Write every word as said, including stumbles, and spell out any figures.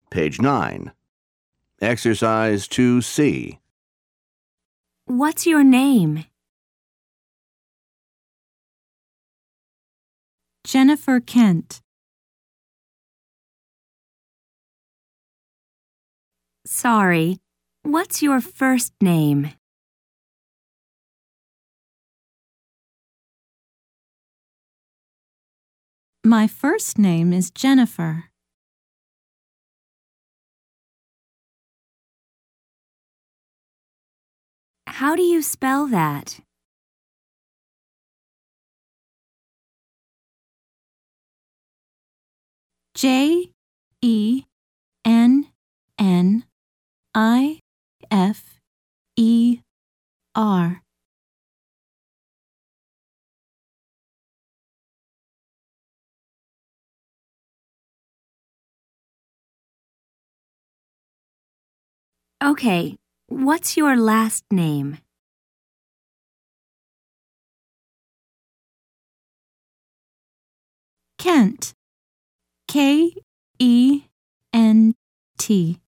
Page nine. Exercise two C. What's your name? Jennifer Kent. Sorry. What's your first name? My first name is Jennifer. How do you spell that? J E N N I F E R. Okay, what's your last name? Kent. K E N T.